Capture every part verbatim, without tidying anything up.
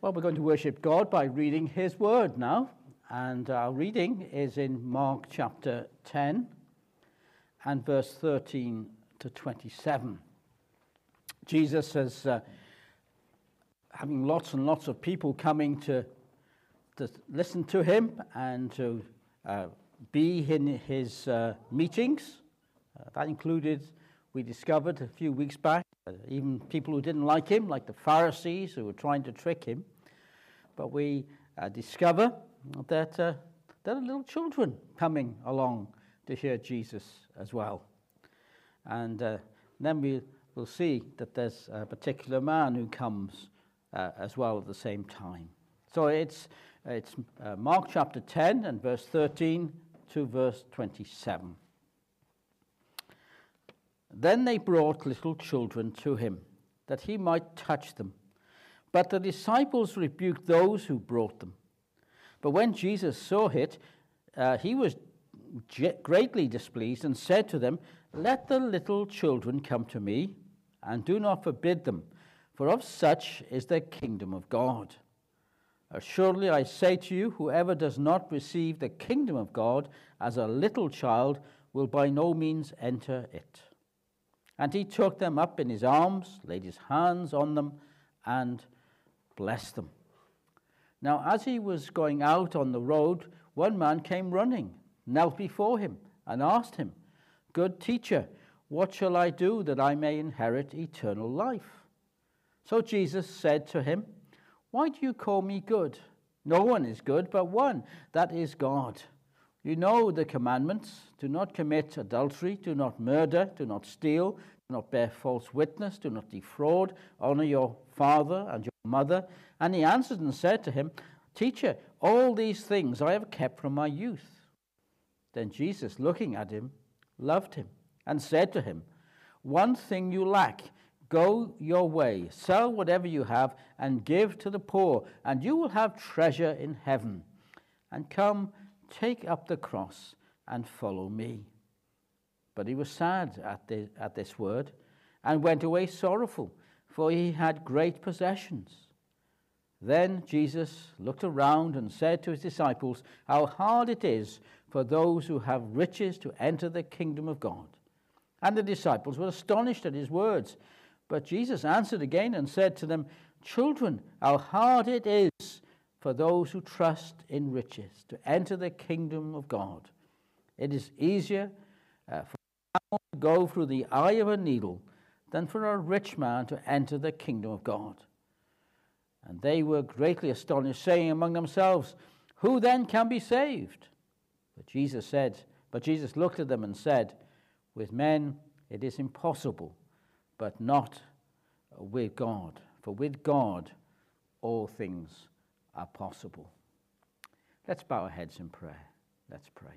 Well, we're going to worship God by reading his word now. And our reading is in Mark chapter ten and verse thirteen to twenty-seven. Jesus is uh, having lots and lots of people coming to, to listen to him and to uh, be in his uh, meetings. Uh, that included, we discovered a few weeks back, uh, even people who didn't like him, like the Pharisees who were trying to trick him. But we uh, discover that uh, there are little children coming along to hear Jesus as well. And uh, then we will see that there's a particular man who comes uh, as well at the same time. So it's, it's uh, Mark chapter ten and verse thirteen to verse twenty-seven. Then they brought little children to him, that he might touch them. But the disciples rebuked those who brought them. But when Jesus saw it, uh, he was greatly displeased and said to them, "Let the little children come to me, and do not forbid them, for of such is the kingdom of God. Assuredly I say to you, whoever does not receive the kingdom of God as a little child will by no means enter it." And he took them up in his arms, laid his hands on them, and blessed them. Now, as he was going out on the road, one man came running, knelt before him, and asked him, "Good teacher, what shall I do that I may inherit eternal life?" So Jesus said to him, "Why do you call me good? No one is good but one, that is God. You know the commandments: do not commit adultery, do not murder, do not steal, do not bear false witness, do not defraud, honor your father and your mother." And he answered and said to him, "Teacher, all these things I have kept from my youth." Then Jesus, looking at him, loved him and said to him, "One thing you lack. Go your way, sell whatever you have and give to the poor, and you will have treasure in heaven. And come, take up the cross and follow me." But he was sad at, the, at this word and went away sorrowful, for he had great possessions. Then Jesus looked around and said to his disciples, "How hard it is for those who have riches to enter the kingdom of God." And the disciples were astonished at his words. But Jesus answered again and said to them, "Children, how hard it is for those who trust in riches to enter the kingdom of God. It is easier uh, for a camel to go through the eye of a needle than for a rich man to enter the kingdom of God." And they were greatly astonished, saying among themselves, "Who then can be saved?" But Jesus said, but Jesus looked at them and said, "With men it is impossible, but not with God. For with God all things are possible." Let's bow our heads in prayer. Let's pray.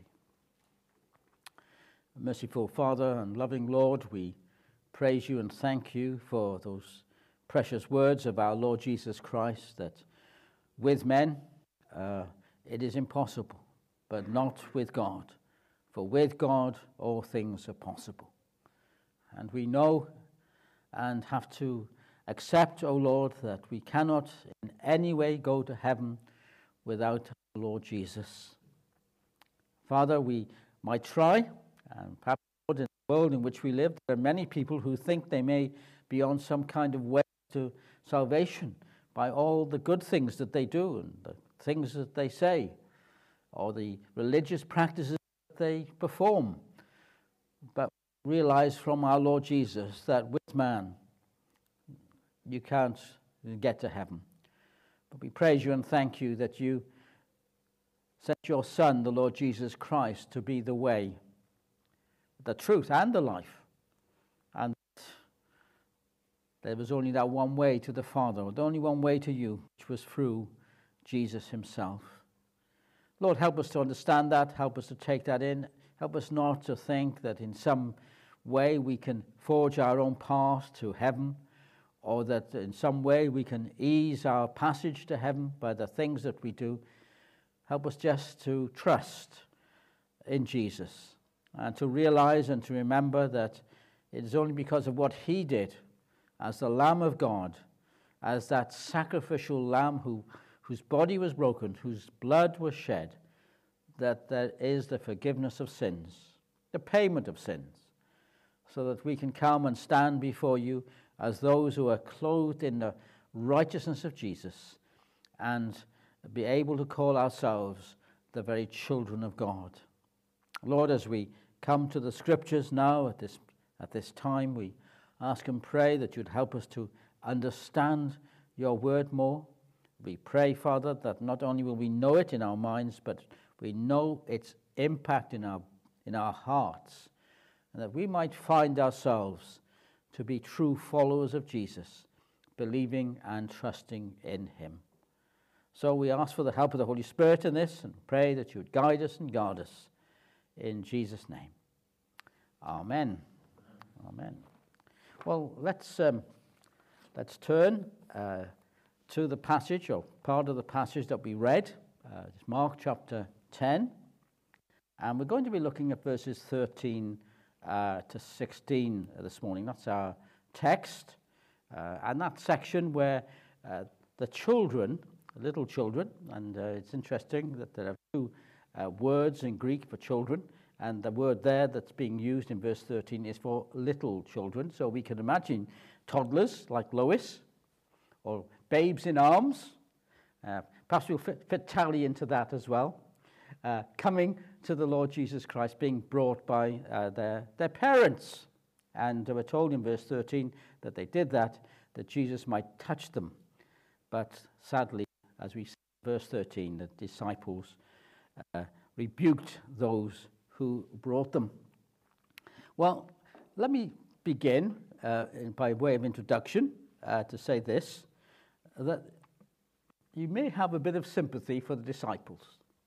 Merciful Father and loving Lord, we praise you and thank you for those precious words of our Lord Jesus Christ, that with men uh, it is impossible, but not with God. For with God all things are possible. And we know and have to accept, O Lord, that we cannot in any way go to heaven without our Lord Jesus. Father, we might try, and perhaps in the world in which we live, there are many people who think they may be on some kind of way to salvation by all the good things that they do and the things that they say, or the religious practices that they perform. But realize from our Lord Jesus that with man you can't get to heaven. But we praise you and thank you that you sent your Son, the Lord Jesus Christ, to be the way, the truth, and the life. And there was only that one way to the Father, the only one way to you, which was through Jesus himself. Lord, help us to understand that. Help us to take that in. Help us not to think that in some way we can forge our own path to heaven, or that in some way we can ease our passage to heaven by the things that we do. Help us just to trust in Jesus and to realize and to remember that it is only because of what he did as the Lamb of God as that sacrificial lamb who, whose body was broken, whose blood was shed, that there is the forgiveness of sins, the payment of sins, so that we can come and stand before you as those who are clothed in the righteousness of Jesus and be able to call ourselves the very children of God. Lord, as we come to the scriptures now at this, at this time, we ask and pray that you'd help us to understand your word more. We pray, Father, that not only will we know it in our minds, but we know its impact in our, in our hearts, and that we might find ourselves to be true followers of Jesus, believing and trusting in him. So we ask for the help of the Holy Spirit in this and pray that you would guide us and guard us in Jesus' name. Amen. Amen. Well, let's um, let's turn uh, to the passage, or part of the passage that we read. Uh, it's Mark chapter ten, and we're going to be looking at verses thirteen uh, to sixteen this morning. That's our text, uh, and that section where uh, the children, little children, and uh, it's interesting that there are two uh, words in Greek for children, and the word there that's being used in verse thirteen is for little children. So we can imagine toddlers like Lois, or babes in arms. Uh, perhaps we'll fit, fit Tally into that as well. Uh, coming to the Lord Jesus Christ, being brought by uh, their, their parents. And we're told in verse thirteen that they did that, that Jesus might touch them. But sadly, as we see in verse thirteen, the disciples uh, rebuked those who brought them. Well, let me begin uh, by way of introduction uh, to say this, that you may have a bit of sympathy for the disciples.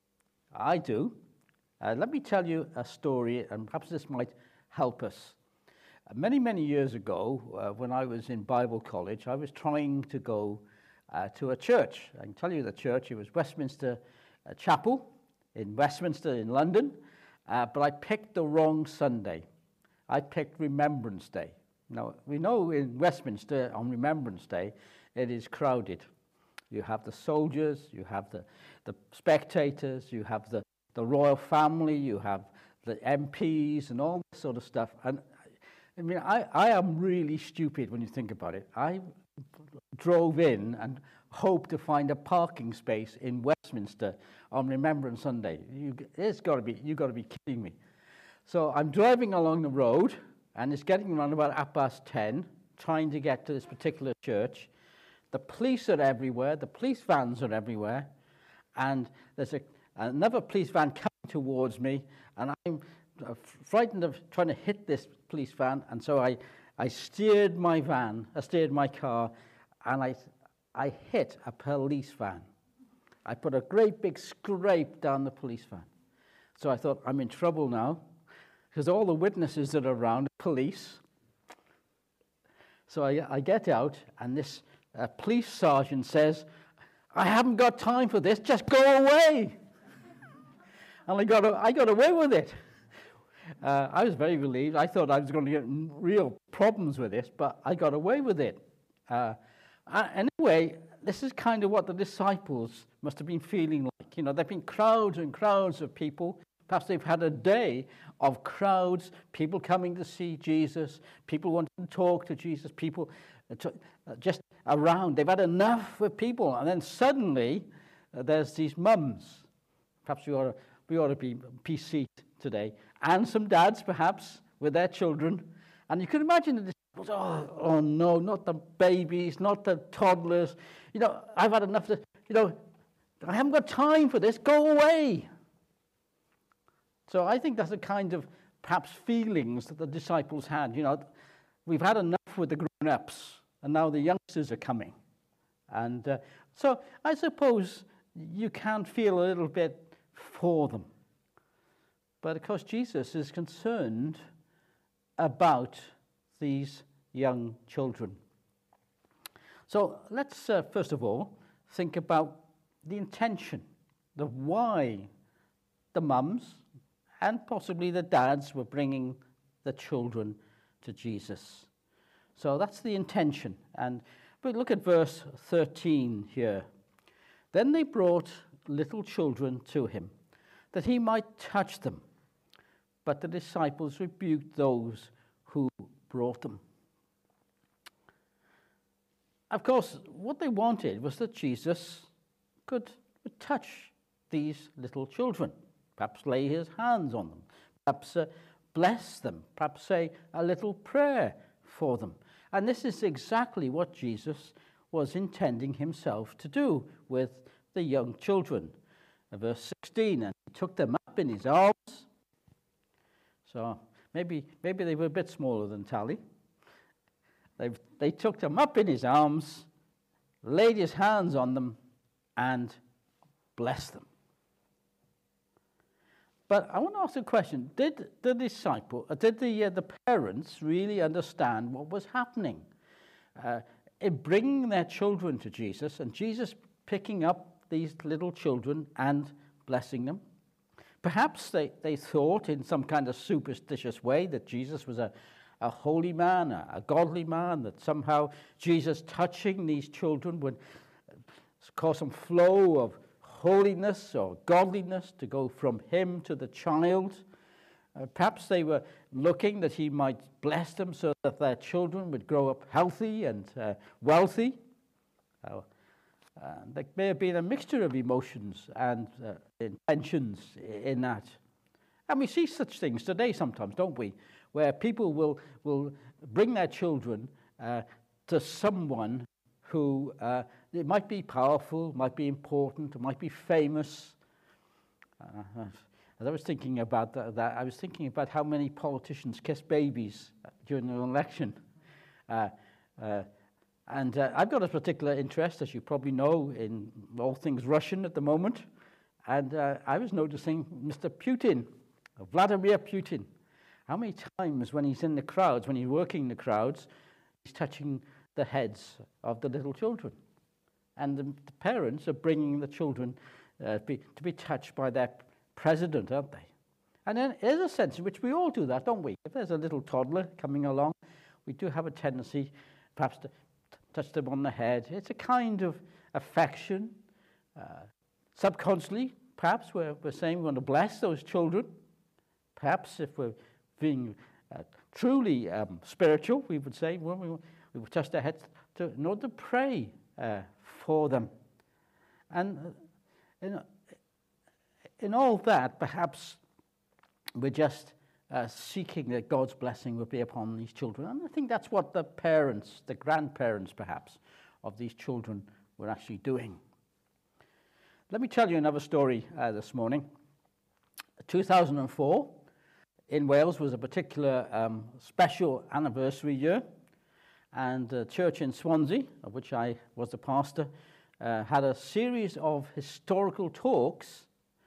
I do. Uh, let me tell you a story, and perhaps this might help us. Uh, many, many years ago, uh, when I was in Bible college, I was trying to go uh, to a church. I can tell you the church. It was Westminster uh, Chapel in Westminster in London, uh, but I picked the wrong Sunday. I picked Remembrance Day. Now, we know in Westminster on Remembrance Day, it is crowded. You have the soldiers, you have the, the spectators, you have the, the royal family, you have the M Ps and all this sort of stuff. And I mean, I, I am really stupid when you think about it. I drove in and hoped to find a parking space in Westminster on Remembrance Sunday. You, it's got to be, you've got to be kidding me. So I'm driving along the road, and it's getting around about half past ten, trying to get to this particular church. The police are everywhere. The police vans are everywhere. And there's a, another police van coming towards me, and I'm frightened of trying to hit this police van. And so I, I steered my van, I steered my car, and I, I hit a police van. I put a great big scrape down the police van. So I thought, I'm in trouble now, because all the witnesses that are around are police. So I, I get out, and this A police sergeant says, I haven't got time for this, just go away. And I got, I got away with it. Uh, I was very relieved. I thought I was going to get real problems with this, but I got away with it. Uh, anyway, this is kind of what the disciples must have been feeling like. You know, there have been crowds and crowds of people. Perhaps they've had a day of crowds, people coming to see Jesus, people wanting to talk to Jesus, people to, uh, just around. They've had enough with people, and then suddenly uh, there's these mums. Perhaps we ought to, we ought to be P C today, and some dads perhaps with their children, and you can imagine the disciples. Oh, oh no, not the babies, not the toddlers. You know, I've had enough. To, you know, I haven't got time for this. Go away. So I think that's the kind of perhaps feelings that the disciples had. You know, we've had enough with the grown-ups, and now the youngsters are coming. And uh, so I suppose you can feel a little bit for them. But of course, Jesus is concerned about these young children. So let's, uh, first of all, think about the intention, the why the mums and possibly the dads were bringing the children to Jesus. So that's the intention. And But look at verse thirteen here. Then they brought little children to him, that he might touch them. But the disciples rebuked those who brought them. Of course, what they wanted was that Jesus could touch these little children, perhaps lay his hands on them, perhaps uh, bless them, perhaps say a little prayer for them. And this is exactly what Jesus was intending himself to do with the young children. Verse sixteen, and he took them up in his arms. So maybe maybe they were a bit smaller than Tally. They, they took them up in his arms, laid his hands on them, and blessed them. But I want to ask a question. Did the disciple, uh, did the, uh, the parents really understand what was happening? Uh, in bringing their children to Jesus, and Jesus picking up these little children and blessing them? Perhaps they, they thought in some kind of superstitious way that Jesus was a, a holy man, a, a godly man, that somehow Jesus touching these children would cause some flow of holiness or godliness to go from him to the child. Uh, perhaps they were looking that he might bless them so that their children would grow up healthy and uh, wealthy. Uh, uh, there may have been a mixture of emotions and uh, intentions in that. And we see such things today sometimes, don't we? Where people will, will bring their children uh, to someone who uh, it might be powerful, might be important, might be famous. Uh, as I was thinking about that, that, I was thinking about how many politicians kiss babies during an election. Uh, uh, and uh, I've got a particular interest, as you probably know, in all things Russian at the moment. And uh, I was noticing Mister Putin, Vladimir Putin, how many times when he's in the crowds, when he's working in the crowds, he's touching the heads of the little children. And the, the parents are bringing the children uh, be, to be touched by their president, aren't they? And then there's a sense in which we all do that, don't we? If there's a little toddler coming along, we do have a tendency perhaps to t- touch them on the head. It's a kind of affection. Uh, subconsciously, perhaps we're, we're saying we want to bless those children. Perhaps if we're being uh, truly um, spiritual, we would say, well, we, we would touch their heads to, in order to pray uh, for them. And uh, in, in all that, perhaps we're just uh, seeking that God's blessing would be upon these children. And I think that's what the parents, the grandparents perhaps, of these children were actually doing. Let me tell you another story uh, this morning. two thousand four in Wales was a particular um, special anniversary year, and the church in Swansea, of which I was the pastor, uh, had a series of historical talks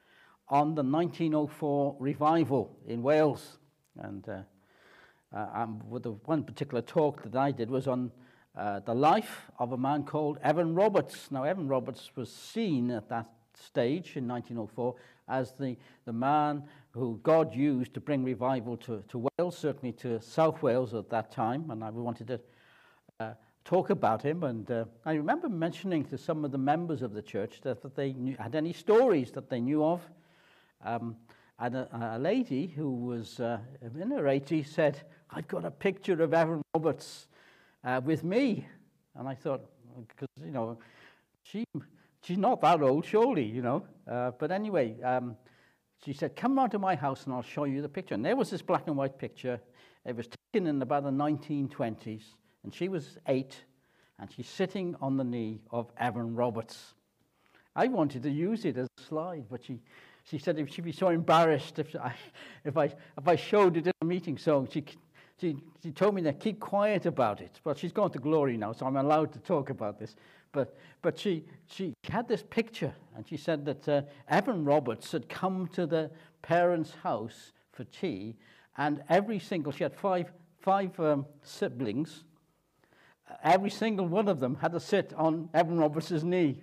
on the nineteen oh four revival in Wales. And uh, uh, um, with the one particular talk that I did was on uh, the life of a man called Evan Roberts. Now, Evan Roberts was seen at that stage in nineteen oh four as the, the man who God used to bring revival to, to Wales, certainly to South Wales at that time, and I wanted to uh, talk about him. And uh, I remember mentioning to some of the members of the church that, that they knew, had any stories that they knew of. Um, and a, a lady who was uh, in her eighties said, "I've got a picture of Evan Roberts uh, with me." And I thought, because, you know, she she's not that old, surely, you know. Uh, but anyway, um, she said, "Come round to my house and I'll show you the picture." And there was this black and white picture. It was taken in about the nineteen twenties. And she was eight, and she's sitting on the knee of Evan Roberts. I wanted to use it as a slide, but she, she said if she'd be so embarrassed if I, if I, if I showed it in a meeting. So she, she, she told me to keep quiet about it. But she's gone to glory now, so I'm allowed to talk about this. But, but she, she had this picture, and she said that uh, Evan Roberts had come to the parents' house for tea, and every single, she had five, five um, siblings. Every single one of them had to sit on Evan Roberts' knee.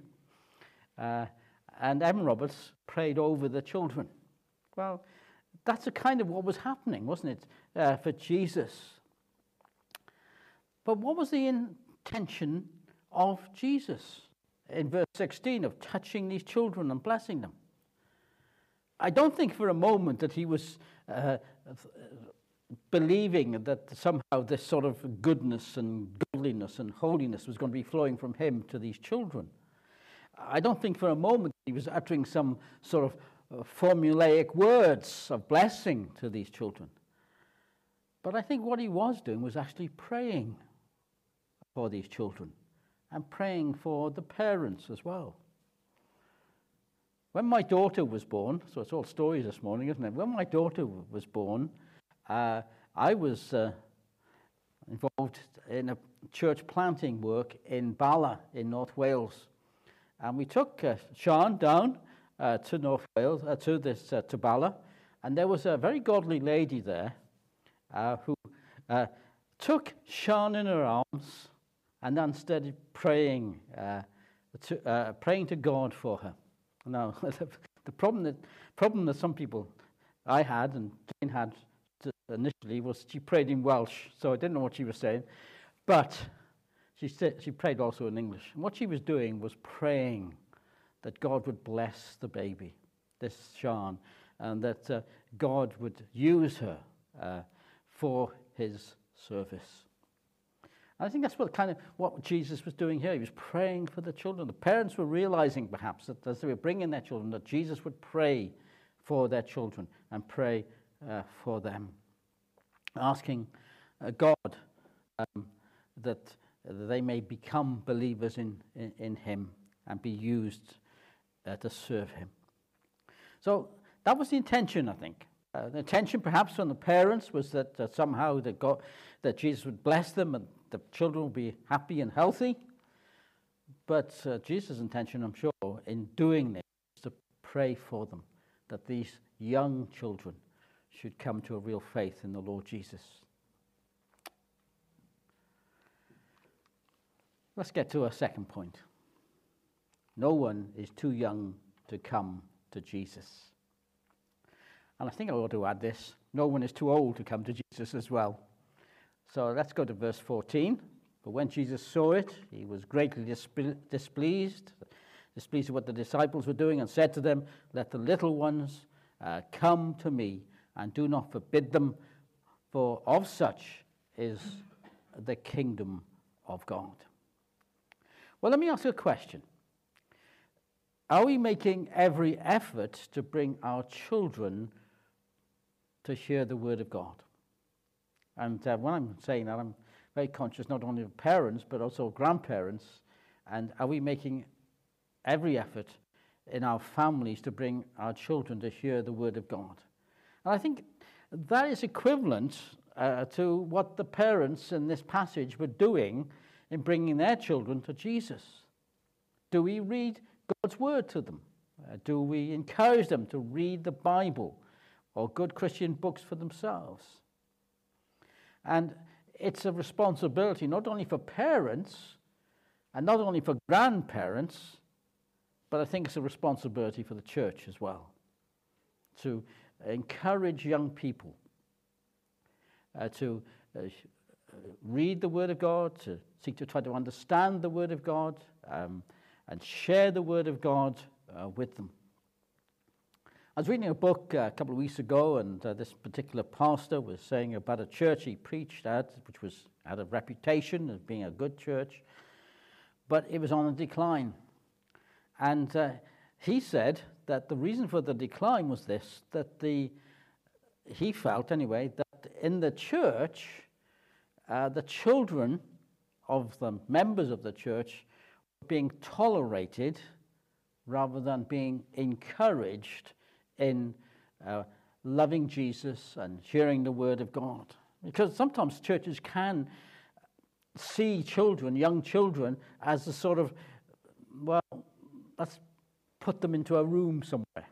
Uh, and Evan Roberts prayed over the children. Well, that's a kind of what was happening, wasn't it, uh, for Jesus? But what was the intention of Jesus in verse sixteen, of touching these children and blessing them. I don't think for a moment that he was uh, believing that somehow this sort of goodness and godliness and holiness was going to be flowing from him to these children. I don't think for a moment he was uttering some sort of uh, formulaic words of blessing to these children. But I think what he was doing was actually praying for these children and praying for the parents as well. When my daughter was born, so it's all stories this morning, isn't it? When my daughter was born, uh, I was uh, involved in a church planting work in Bala in North Wales. And we took uh, Sean down uh, to North Wales, uh, to this, uh, to Bala, and there was a very godly lady there uh, who uh, took Sean in her arms and then started praying, uh, to, uh, praying to God for her. Now, the problem that problem that some people I had and Jane had initially was she prayed in Welsh, so I didn't know what she was saying, but she said, she prayed also in English. And what she was doing was praying that God would bless the baby, this Sean, and that uh, God would use her uh, for his service. I think that's what kind of what Jesus was doing here. He was praying for the children. The parents were realizing perhaps that as they were bringing their children, that Jesus would pray for their children and pray uh, for them, asking uh, God um, that they may become believers in, in, in him and be used uh, to serve him. So that was the intention, I think. Uh, the intention perhaps from the parents was that uh, somehow that, God, that Jesus would bless them and the children will be happy and healthy. But uh, Jesus' intention, I'm sure, in doing this is to pray for them, that these young children should come to a real faith in the Lord Jesus. Let's get to our second point. No one is too young to come to Jesus. And I think I ought to add this. No one is too old to come to Jesus as well. So let's go to verse fourteen. But when Jesus saw it, he was greatly displeased, displeased with what the disciples were doing, and said to them, "Let the little ones uh, come to me, and do not forbid them, for of such is the kingdom of God." Well, let me ask you a question. Are we making every effort to bring our children to hear the word of God? And uh, when I'm saying that, I'm very conscious not only of parents, but also grandparents. And are we making every effort in our families to bring our children to hear the word of God? And I think that is equivalent uh, to what the parents in this passage were doing in bringing their children to Jesus. Do we read God's word to them? Uh, do we encourage them to read the Bible or good Christian books for themselves? And it's a responsibility not only for parents and not only for grandparents, but I think it's a responsibility for the church as well, to encourage young people uh, to uh, read the Word of God, to seek to try to understand the Word of God, um, and share the Word of God uh, with them. I was reading a book uh, a couple of weeks ago, and uh, this particular pastor was saying about a church he preached at, which was had a reputation as being a good church, but it was on a decline. And uh, he said that the reason for the decline was this, that the he felt anyway, that in the church, uh, the children of the members of the church were being tolerated rather than being encouraged in uh, loving Jesus and hearing the word of God. Because sometimes churches can see children, young children, as a sort of, well, let's put them into a room somewhere.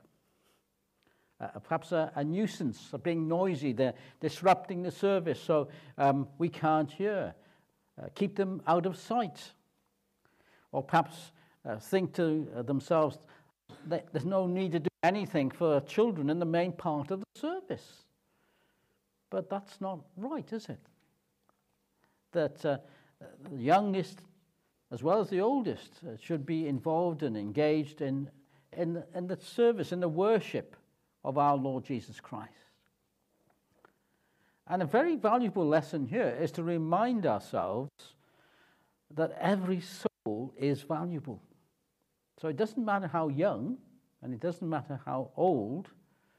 Uh, perhaps a, a nuisance, of being noisy, they're disrupting the service, so um, we can't hear. Uh, keep them out of sight. Or perhaps uh, think to uh, themselves, that there's no need to do anything for children in the main part of the service. But that's not right, is it? That uh, the youngest as well as the oldest, uh, should be involved and engaged in, in, in the service, in the worship of our Lord Jesus Christ. And a very valuable lesson here is to remind ourselves that every soul is valuable. So it doesn't matter how young, and it doesn't matter how old,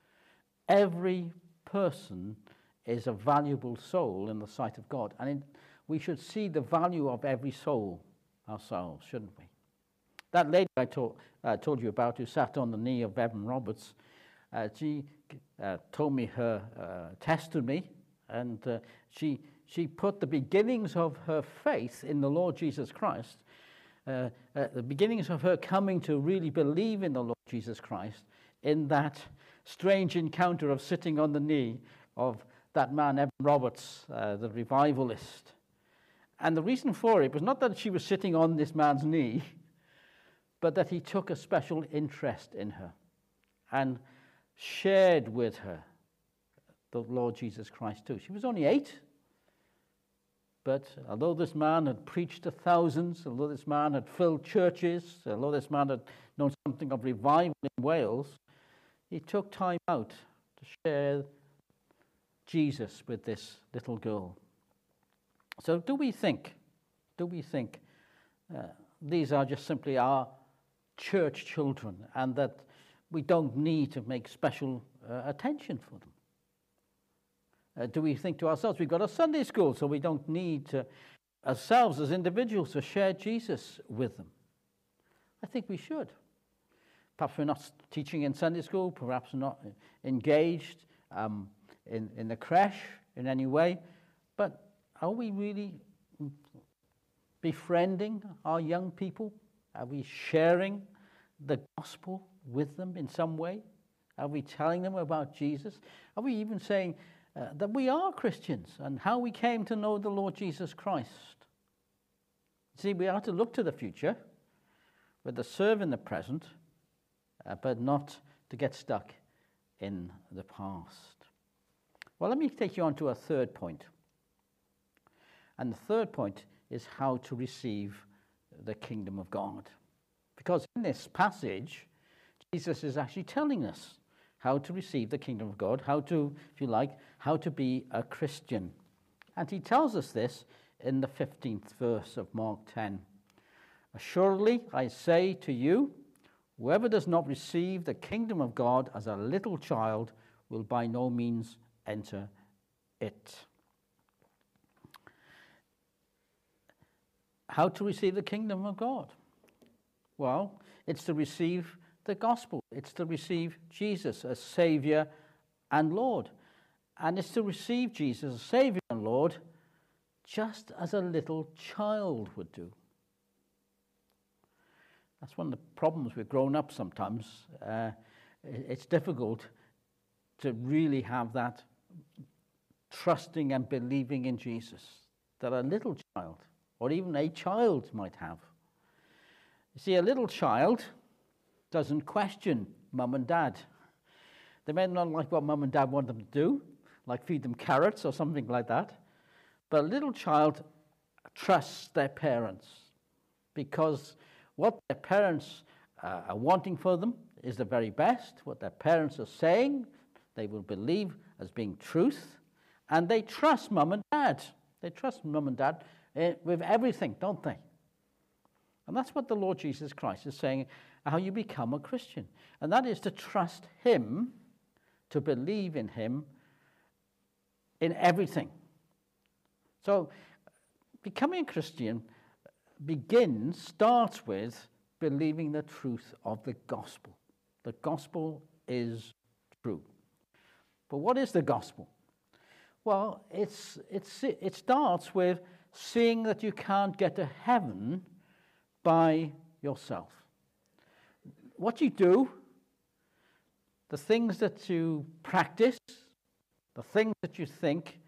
every person is a valuable soul in the sight of God. And it, we should see the value of every soul ourselves, shouldn't we? That lady I told, uh, told you about who sat on the knee of Evan Roberts, uh, she uh, told me her uh, testimony, and uh, she, she put the beginnings of her faith in the Lord Jesus Christ, uh, uh, the beginnings of her coming to really believe in the Lord Jesus Christ, in that strange encounter of sitting on the knee of that man, Evan Roberts, uh, the revivalist. And the reason for it was not that she was sitting on this man's knee, but that he took a special interest in her and shared with her the Lord Jesus Christ too. She was only eight, but although this man had preached to thousands, although this man had filled churches, although this man had known something of revival in Wales, he took time out to share Jesus with this little girl. So do we think, do we think uh, these are just simply our church children and that we don't need to make special uh, attention for them? Uh, do we think to ourselves, we've got a Sunday school, so we don't need to, ourselves as individuals, to share Jesus with them? I think we should. Perhaps we're not teaching in Sunday school, perhaps we're not engaged um, in, in the creche in any way, but are we really befriending our young people? Are we sharing the gospel with them in some way? Are we telling them about Jesus? Are we even saying uh, that we are Christians and how we came to know the Lord Jesus Christ? See, we are to look to the future, but to serve in the present, uh, but not to get stuck in the past. Well, let me take you on to a third point. And the third point is how to receive the kingdom of God. Because in this passage, Jesus is actually telling us how to receive the kingdom of God, how to, if you like, how to be a Christian. And he tells us this in the fifteenth verse of Mark ten. Assuredly, I say to you, whoever does not receive the kingdom of God as a little child will by no means enter it. How to receive the kingdom of God? Well, it's to receive the gospel. It's to receive Jesus as Savior and Lord. And it's to receive Jesus as Savior and Lord just as a little child would do. That's one of the problems with growing up sometimes. Uh, it's difficult to really have that trusting and believing in Jesus that a little child or even a child might have. You see, a little child doesn't question mum and dad. They may not like what mum and dad want them to do, like feed them carrots or something like that. But a little child trusts their parents because what their parents uh, are wanting for them is the very best. What their parents are saying, they will believe as being truth. And they trust mum and dad. They trust mum and dad with everything, don't they? And that's what the Lord Jesus Christ is saying, how you become a Christian. And that is to trust him, to believe in him in everything. So becoming a Christian begins, starts with believing the truth of the gospel. The gospel is true. But what is the gospel? Well, it's, it's, it starts with seeing that you can't get to heaven by yourself. What you do, the things that you practice, the things that you think,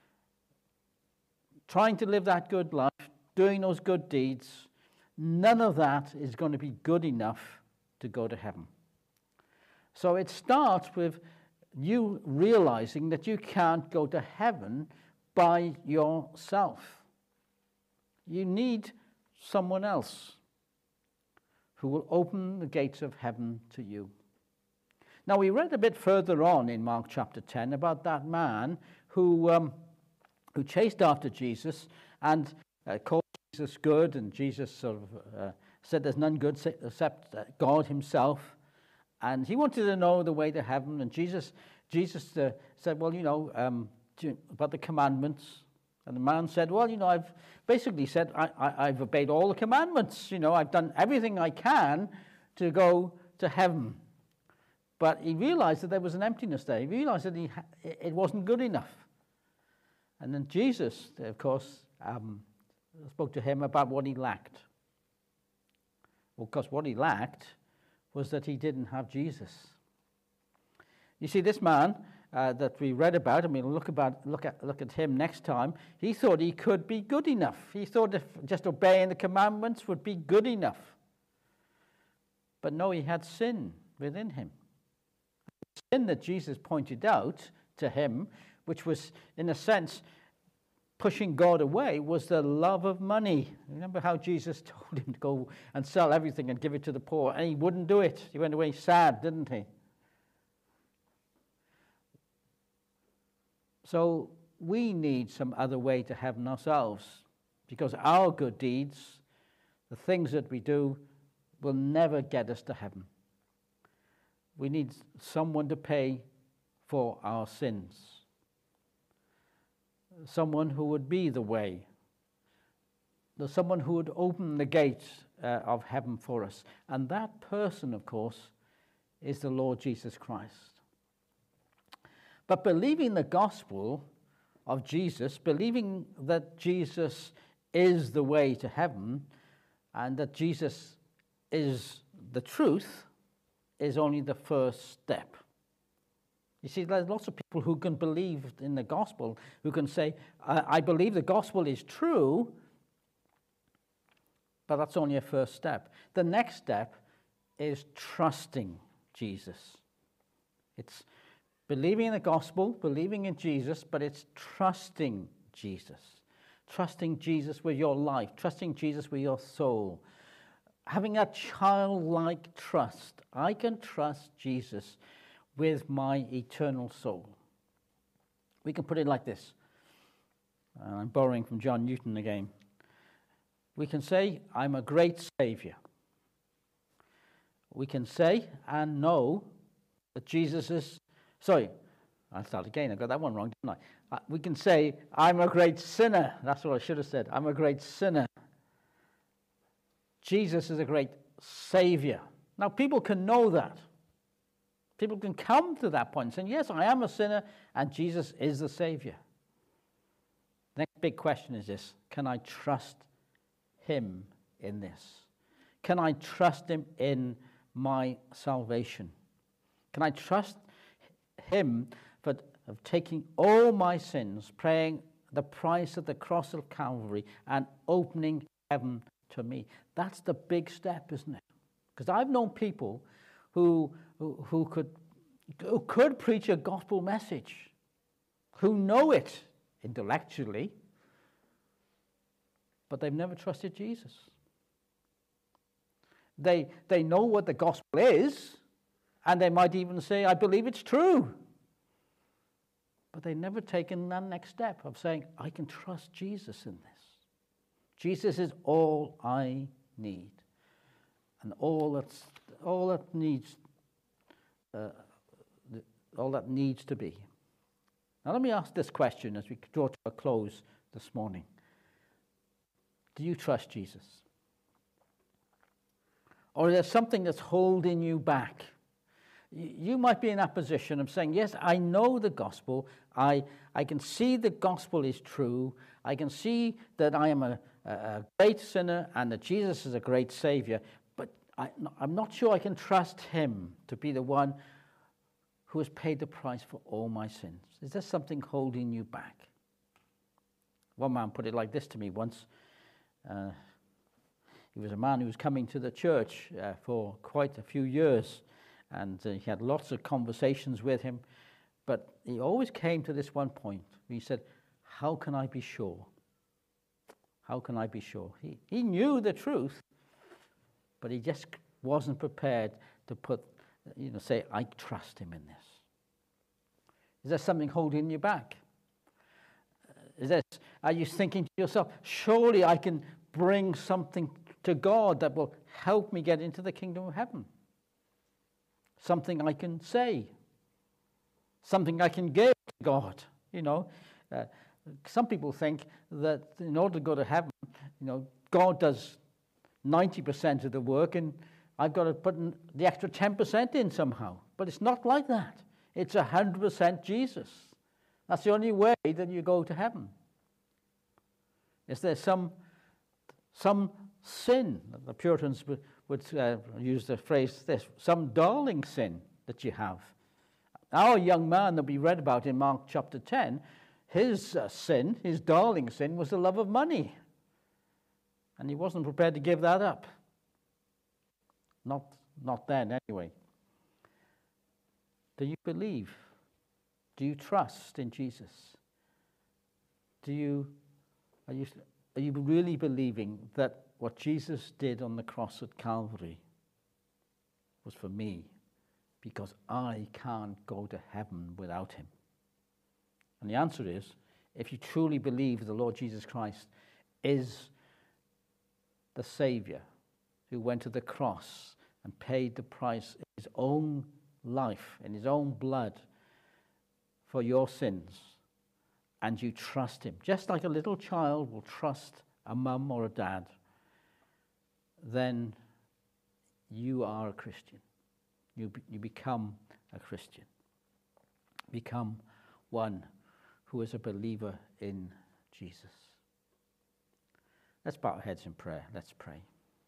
trying to live that good life, doing those good deeds, none of that is going to be good enough to go to heaven. So it starts with you realizing that you can't go to heaven by yourself. You need someone else who will open the gates of heaven to you. Now, we read a bit further on in Mark chapter ten about that man who, um, who chased after Jesus and uh, called Jesus good, and Jesus sort of uh, said there's none good except God himself. And he wanted to know the way to heaven, and Jesus Jesus uh, said, well, you know, um, about the commandments. And the man said, well, you know, I've basically said I, I, I've obeyed all the commandments. You know, I've done everything I can to go to heaven. But he realized that there was an emptiness there. He realized that he ha- it wasn't good enough. And then Jesus, of course, um, spoke to him about what he lacked. Well, because what he lacked was that he didn't have Jesus. You see, this man uh, that we read about, I mean, look about look at look at him next time. He thought he could be good enough. He thought if just obeying the commandments would be good enough. But no, he had sin within him. The sin that Jesus pointed out to him, which was, in a sense, pushing God away, was the love of money. Remember how Jesus told him to go and sell everything and give it to the poor, and he wouldn't do it. He went away sad, didn't he? So we need some other way to heaven ourselves, because our good deeds, the things that we do, will never get us to heaven. We need someone to pay for our sins. Someone who would be the way. Someone who would open the gates uh, of heaven for us. And that person, of course, is the Lord Jesus Christ. But believing the gospel of Jesus, believing that Jesus is the way to heaven, and that Jesus is the truth, is only the first step. You see, there's lots of people who can believe in the gospel, who can say, I, I believe the gospel is true, but that's only a first step. The next step is trusting Jesus. It's believing in the gospel, believing in Jesus, but it's trusting Jesus. Trusting Jesus with your life, trusting Jesus with your soul. Having that childlike trust. I can trust Jesus with my eternal soul. We can put it like this. Uh, I'm borrowing from John Newton again. We can say, I'm a great Savior. We can say and know that Jesus is... Sorry, I'll start again. I got that one wrong, didn't I? Uh, we can say, I'm a great sinner. That's what I should have said. I'm a great sinner. Jesus is a great Savior. Now, people can know that. People can come to that point and say, yes, I am a sinner, and Jesus is the Savior. The next big question is this: can I trust him in this? Can I trust him in my salvation? Can I trust him for of taking all my sins, paying the price of the cross of Calvary, and opening heaven to me? That's the big step, isn't it? Because I've known people who, who who could who could preach a gospel message, who know it intellectually, but they've never trusted Jesus. They they know what the gospel is, and they might even say, I believe it's true. But they've never taken that next step of saying, I can trust Jesus in this. Jesus is all I need. And all that's all that needs uh, all that needs to be. Now let me ask this question as we draw to a close this morning. Do you trust Jesus? Or is there something that's holding you back? You might be in that position of saying, yes, I know the gospel. I, I can see the gospel is true. I can see that I am a, a great sinner and that Jesus is a great Savior. But I, I'm not sure I can trust him to be the one who has paid the price for all my sins. Is there something holding you back? One man put it like this to me once. Uh, he was a man who was coming to the church uh, for quite a few years. And uh, he had lots of conversations with him. But he always came to this one point. He said, how can I be sure? How can I be sure? He, he knew the truth, but he just wasn't prepared to put, you know, say, I trust him in this. Is there something holding you back? Is this, are you thinking to yourself, surely I can bring something to God that will help me get into the kingdom of heaven? Something I can say. Something I can give to God. You know, uh, some people think that in order to go to heaven, you know, God does ninety percent of the work and I've got to put the extra ten percent in somehow. But it's not like that. It's one hundred percent Jesus. That's the only way that you go to heaven. Is there some some sin? The Puritans would, would uh, use the phrase this, some darling sin that you have. Our young man that we read about in Mark chapter ten, his uh, sin, his darling sin, was the love of money. And he wasn't prepared to give that up. Not, not then, anyway. Do you believe? Do you trust in Jesus? Do you, are you, are you really believing that what Jesus did on the cross at Calvary was for me? Because I can't go to heaven without him. And the answer is, if you truly believe the Lord Jesus Christ is the Savior who went to the cross and paid the price in his own life, in his own blood, for your sins, and you trust him, just like a little child will trust a mum or a dad, then you are a Christian. You, be, you become a Christian. Become one who is a believer in Jesus. Let's bow our heads in prayer. Let's pray.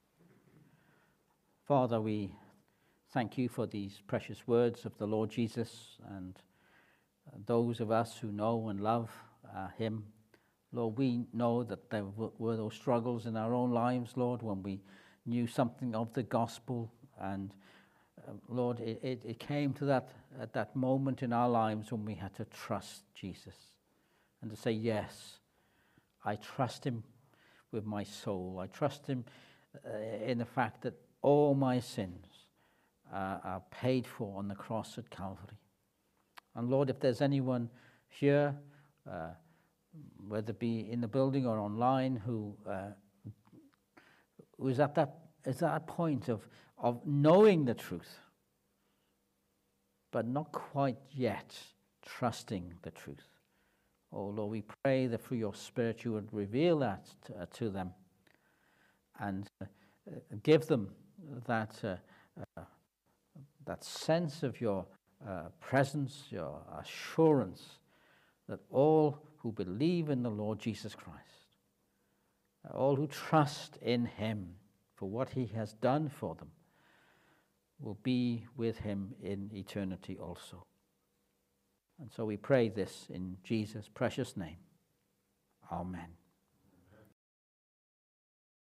Father, we thank you for these precious words of the Lord Jesus, and those of us who know and love uh, him. Lord, we know that there were those struggles in our own lives, Lord, when we knew something of the gospel. And uh, Lord, it, it, it came to that, at that moment in our lives when we had to trust Jesus and to say, yes, I trust him with my soul. I trust him uh, in the fact that all my sins uh, are paid for on the cross at Calvary. And Lord, if there's anyone here, uh, whether it be in the building or online, who uh, who is at that is at a point of of knowing the truth, but not quite yet trusting the truth, oh Lord, we pray that through your Spirit you would reveal that to, uh, to them, and uh, give them that uh, uh, that sense of your Uh, presence, your assurance that all who believe in the Lord Jesus Christ, all who trust in him for what he has done for them, will be with him in eternity also. And so we pray this in Jesus' precious name. Amen.